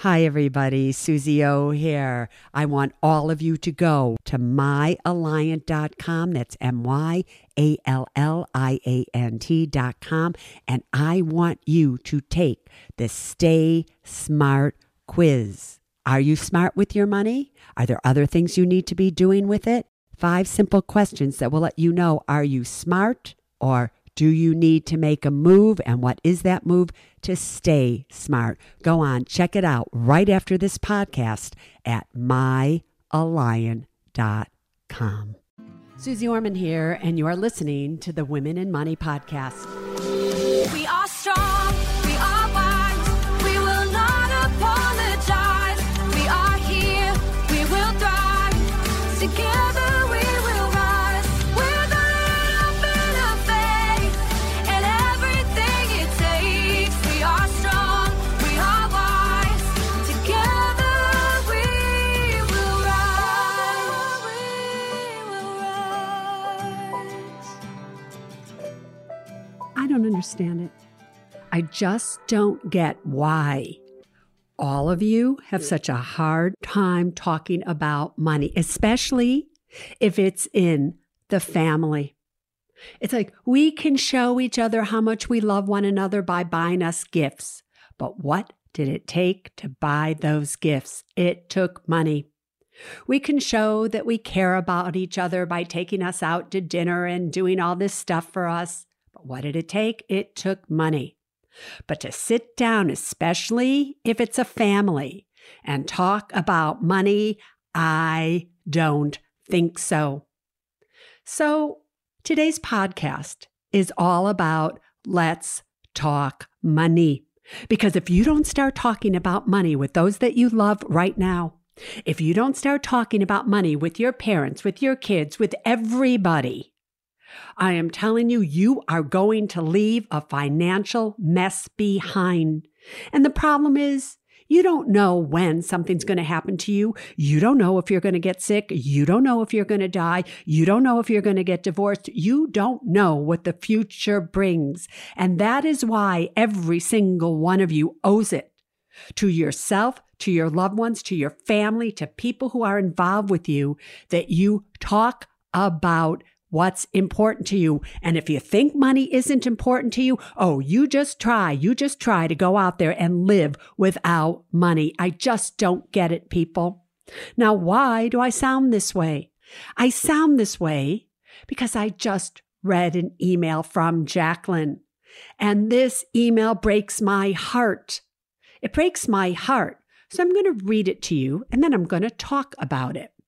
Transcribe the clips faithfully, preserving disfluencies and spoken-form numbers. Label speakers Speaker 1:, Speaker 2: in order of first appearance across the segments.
Speaker 1: Hi, everybody. Susie O here. I want all of you to go to my alliant dot com. That's M Y A L L I A N T dot com. And I want you to take the Stay Smart quiz. Are you smart with your money? Are there other things you need to be doing with it? Five simple questions that will let you know, are you smart or do you need to make a move? And what is that move to stay smart? Go on, check it out right after this podcast at my alliant dot com. Susie Orman here, and you are listening to the Women in Money podcast.
Speaker 2: We are strong, we are wise, we will not apologize. We are here, we will thrive. Together we will rise. With a little bit of faith and everything it takes. We are strong, we are wise. Together we will rise. We will rise.
Speaker 1: I don't understand it. I just don't get why all of you have such a hard time talking about money, especially if it's in the family. It's like we can show each other how much we love one another by buying us gifts. But what did it take to buy those gifts? It took money. We can show that we care about each other by taking us out to dinner and doing all this stuff for us. But what did it take? It took money. But to sit down, especially if it's a family, and talk about money, I don't think so. So today's podcast is all about let's talk money. Because if you don't start talking about money with those that you love right now, if you don't start talking about money with your parents, with your kids, with everybody, I am telling you, you are going to leave a financial mess behind. And the problem is, you don't know when something's going to happen to you. You don't know if you're going to get sick. You don't know if you're going to die. You don't know if you're going to get divorced. You don't know what the future brings. And that is why every single one of you owes it to yourself, to your loved ones, to your family, to people who are involved with you, that you talk about what's important to you. And if you think money isn't important to you, oh, you just try, you just try to go out there and live without money. I just don't get it, people. Now, why do I sound this way? I sound this way because I just read an email from Jacqueline, and this email breaks my heart. It breaks my heart. So I'm going to read it to you, and then I'm going to talk about it.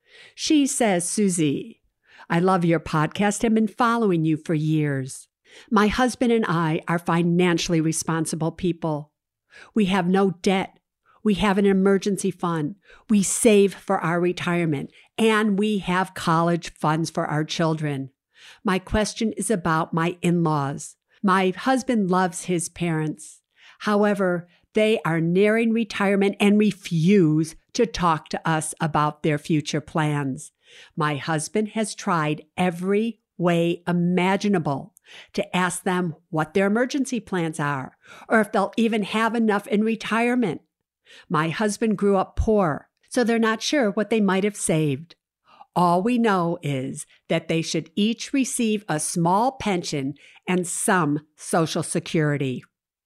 Speaker 1: She says, Susie, I love your podcast. I've been following you for years. My husband and I are financially responsible people. We have no debt. We have an emergency fund. We save for our retirement, and we have college funds for our children. My question is about my in-laws. My husband loves his parents. However, they are nearing retirement and refuse to talk to us about their future plans. My husband has tried every way imaginable to ask them what their emergency plans are, or if they'll even have enough in retirement. My husband grew up poor, so they're not sure what they might have saved. All we know is that they should each receive a small pension and some Social Security.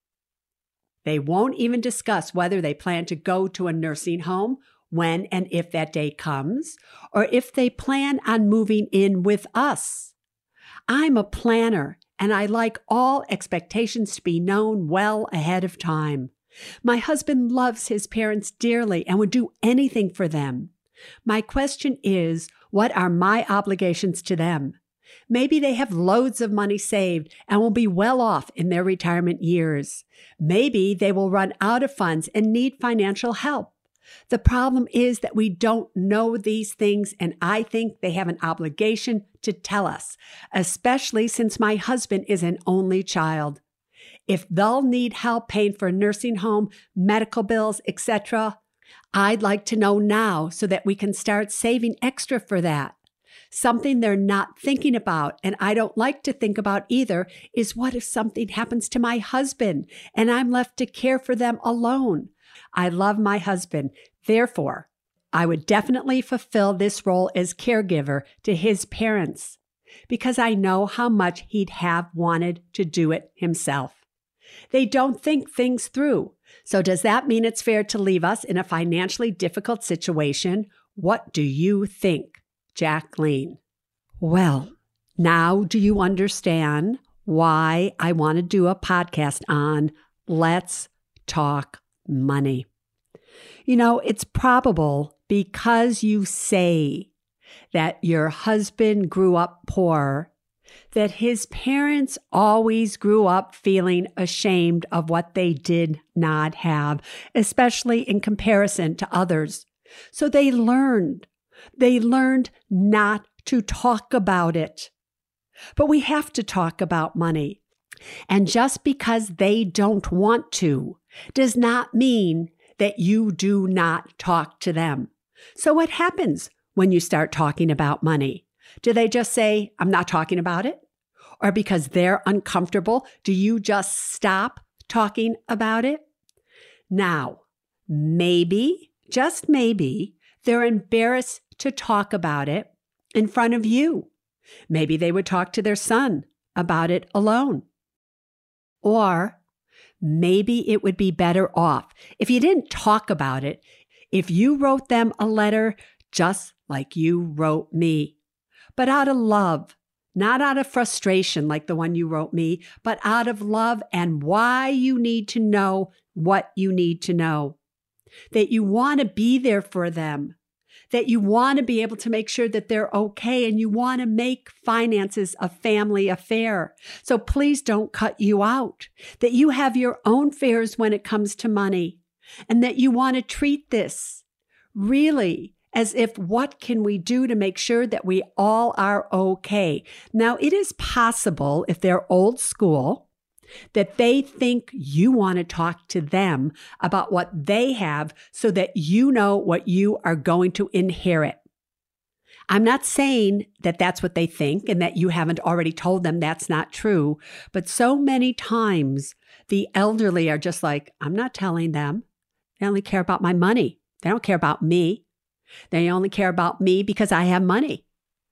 Speaker 1: They won't even discuss whether they plan to go to a nursing home when and if that day comes, or if they plan on moving in with us. I'm a planner, and I like all expectations to be known well ahead of time. My husband loves his parents dearly and would do anything for them. My question is, what are my obligations to them? Maybe they have loads of money saved and will be well off in their retirement years. Maybe they will run out of funds and need financial help. The problem is that we don't know these things, and I think they have an obligation to tell us, especially since my husband is an only child. If they'll need help paying for a nursing home, medical bills, et cetera, I'd like to know now so that we can start saving extra for that. Something they're not thinking about, and I don't like to think about either, is what if something happens to my husband and I'm left to care for them alone? I love my husband. Therefore, I would definitely fulfill this role as caregiver to his parents because I know how much he'd have wanted to do it himself. They don't think things through. So does that mean it's fair to leave us in a financially difficult situation? What do you think, Jacqueline? Well, now do you understand why I want to do a podcast on Let's Talk Money? You know, it's probable because you say that your husband grew up poor, that his parents always grew up feeling ashamed of what they did not have, especially in comparison to others. So they learned, they learned not to talk about it. But we have to talk about money. And just because they don't want to does not mean that you do not talk to them. So what happens when you start talking about money? Do they just say, I'm not talking about it? Or because they're uncomfortable, do you just stop talking about it? Now, maybe, just maybe, they're embarrassed to talk about it in front of you. Maybe they would talk to their son about it alone. Or maybe it would be better off if you didn't talk about it, if you wrote them a letter just like you wrote me, but out of love, not out of frustration like the one you wrote me, but out of love and why you need to know what you need to know. That you want to be there for them. That you want to be able to make sure that they're okay and you want to make finances a family affair. So please don't cut you out. That you have your own fears when it comes to money and that you want to treat this really as if what can we do to make sure that we all are okay. Now, it is possible if they're old school that they think you want to talk to them about what they have so that you know what you are going to inherit. I'm not saying that that's what they think and that you haven't already told them that's not true, but so many times the elderly are just like, I'm not telling them. They only care about my money. They don't care about me. They only care about me because I have money.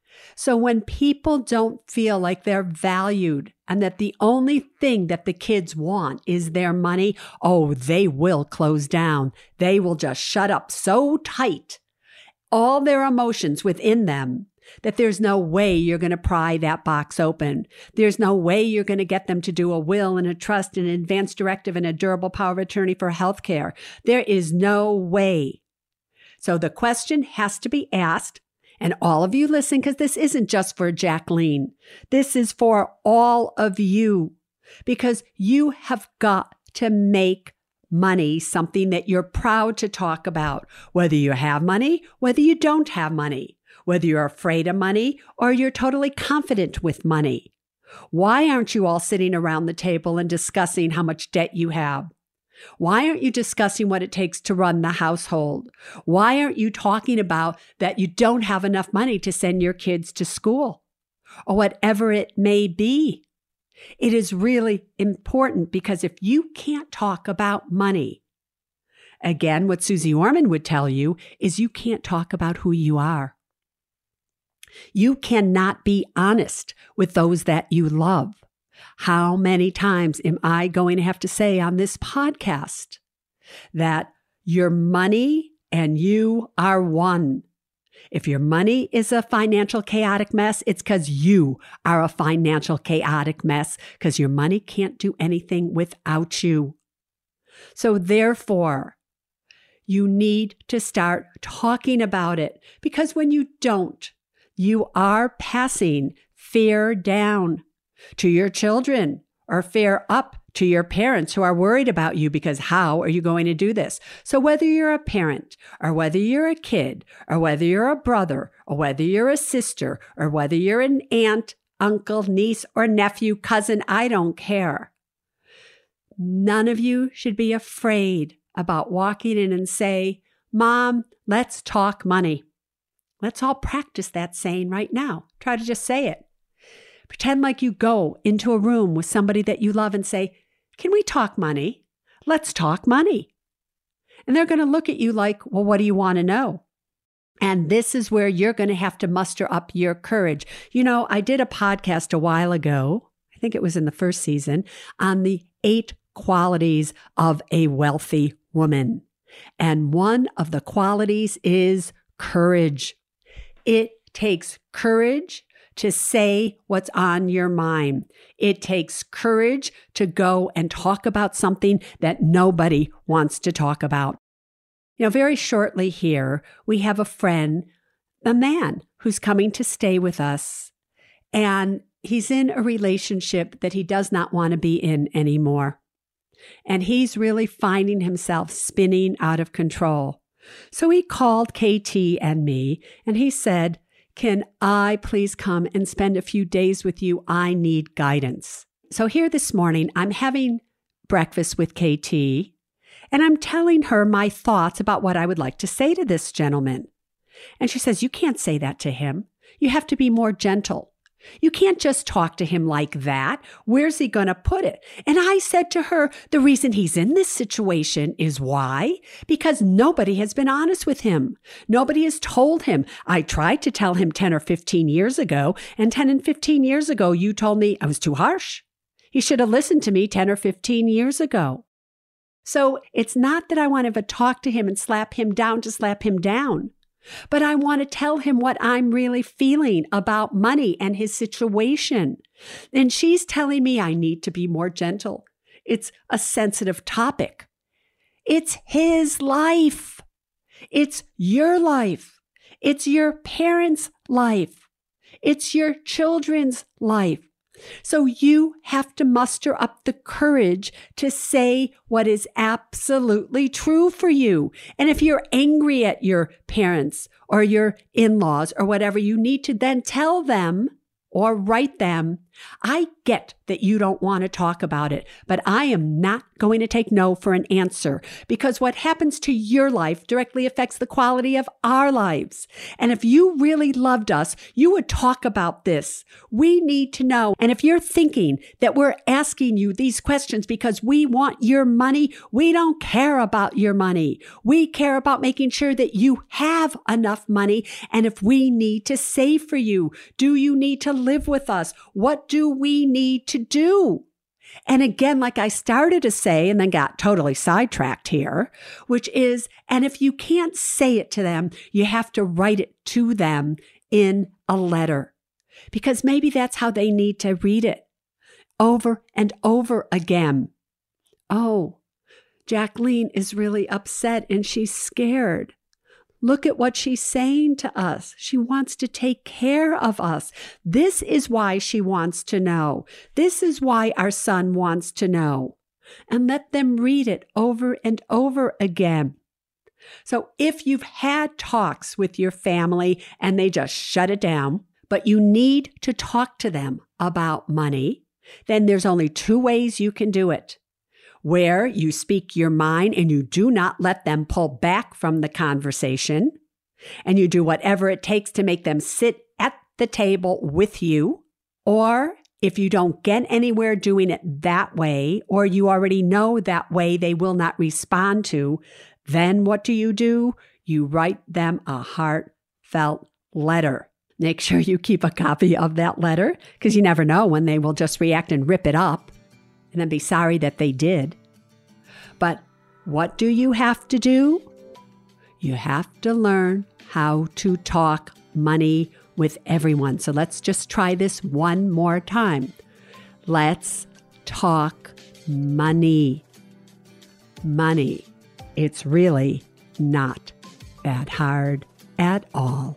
Speaker 1: So when people don't feel like they're valued and that the only thing that the kids want is their money, oh, they will close down. They will just shut up so tight, all their emotions within them, that there's no way you're going to pry that box open. There's no way you're going to get them to do a will and a trust and an advance directive and a durable power of attorney for healthcare. There is no way. So the question has to be asked, and all of you listen, because this isn't just for Jacqueline. This is for all of you, because you have got to make money something that you're proud to talk about, whether you have money, whether you don't have money, whether you're afraid of money or you're totally confident with money. Why aren't you all sitting around the table and discussing how much debt you have? Why aren't you discussing what it takes to run the household? Why aren't you talking about that you don't have enough money to send your kids to school or whatever it may be? It is really important because if you can't talk about money, again, what Susie Orman would tell you is you can't talk about who you are. You cannot be honest with those that you love. How many times am I going to have to say on this podcast that your money and you are one? If your money is a financial chaotic mess, it's because you are a financial chaotic mess because your money can't do anything without you. So therefore, you need to start talking about it because when you don't, you are passing fear down to your children or fear up to your parents who are worried about you because how are you going to do this? So whether you're a parent or whether you're a kid or whether you're a brother or whether you're a sister or whether you're an aunt, uncle, niece, or nephew, cousin, I don't care. None of you should be afraid about walking in and say, Mom, let's talk money. Let's all practice that saying right now. Try to just say it. Pretend like you go into a room with somebody that you love and say, can we talk money? Let's talk money. And they're going to look at you like, well, what do you want to know? And this is where you're going to have to muster up your courage. You know, I did a podcast a while ago, I think it was in the first season, on the eight qualities of a wealthy woman. And one of the qualities is courage. It takes courage to say what's on your mind. It takes courage to go and talk about something that nobody wants to talk about. You know, very shortly here, we have a friend, a man who's coming to stay with us, and he's in a relationship that he does not want to be in anymore. And he's really finding himself spinning out of control. So he called K T and me, and he said, can I please come and spend a few days with you? I need guidance. So here this morning, I'm having breakfast with K T, and I'm telling her my thoughts about what I would like to say to this gentleman. And she says, you can't say that to him. You have to be more gentle. You can't just talk to him like that. Where's he going to put it? And I said to her, the reason he's in this situation is why? Because nobody has been honest with him. Nobody has told him. I tried to tell him ten or fifteen years ago, and ten and fifteen years ago, you told me I was too harsh. He should have listened to me ten or fifteen years ago. So it's not that I want to talk to him and slap him down to slap him down. But I want to tell him what I'm really feeling about money and his situation. And she's telling me I need to be more gentle. It's a sensitive topic. It's his life. It's your life. It's your parents' life. It's your children's life. So you have to muster up the courage to say what is absolutely true for you. And if you're angry at your parents or your in-laws or whatever, you need to then tell them or write them, I get that you don't want to talk about it, but I am not going to take no for an answer, because what happens to your life directly affects the quality of our lives. And if you really loved us, you would talk about this. We need to know. And if you're thinking that we're asking you these questions because we want your money, we don't care about your money. We care about making sure that you have enough money. And if we need to save for you, do you need to live with us? What do we need to do? And again, like I started to say and then got totally sidetracked here, which is, and if you can't say it to them, you have to write it to them in a letter, because maybe that's how they need to read it over and over again. Oh, Jacqueline is really upset and she's scared. Look at what she's saying to us. She wants to take care of us. This is why she wants to know. This is why our son wants to know. And let them read it over and over again. So if you've had talks with your family and they just shut it down, but you need to talk to them about money, then there's only two ways you can do it. Where you speak your mind and you do not let them pull back from the conversation, and you do whatever it takes to make them sit at the table with you. Or if you don't get anywhere doing it that way, or you already know that way they will not respond to, then what do you do? You write them a heartfelt letter. Make sure you keep a copy of that letter, because you never know when they will just react and rip it up and then be sorry that they did. But what do you have to do? You have to learn how to talk money with everyone. So let's just try this one more time. Let's talk money. Money. It's really not that hard at all.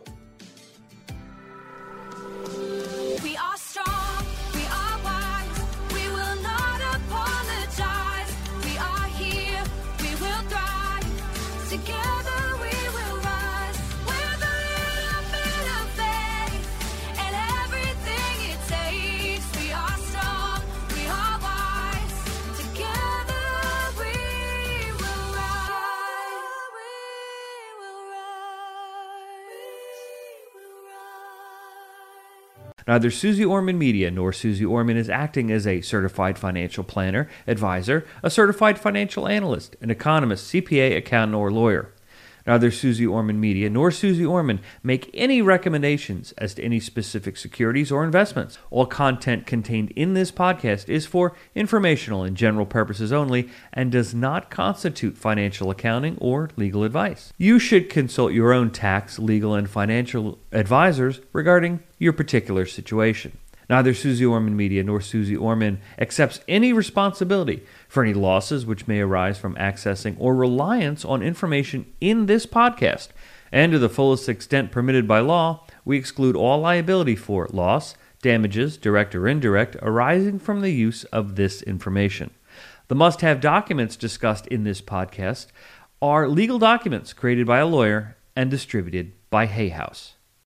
Speaker 3: Neither Susie Orman Media nor Susie Orman is acting as a certified financial planner, advisor, a certified financial analyst, an economist, C P A, accountant, or lawyer. Neither Susie Orman Media nor Susie Orman make any recommendations as to any specific securities or investments. All content contained in this podcast is for informational and general purposes only and does not constitute financial accounting or legal advice. You should consult your own tax, legal, and financial advisors regarding your particular situation. Neither Susie Orman Media nor Susie Orman accepts any responsibility for any losses which may arise from accessing or reliance on information in this podcast. And to the fullest extent permitted by law, we exclude all liability for loss, damages, direct or indirect, arising from the use of this information. The must-have documents discussed in this podcast are legal documents created by a lawyer and distributed by Hay House.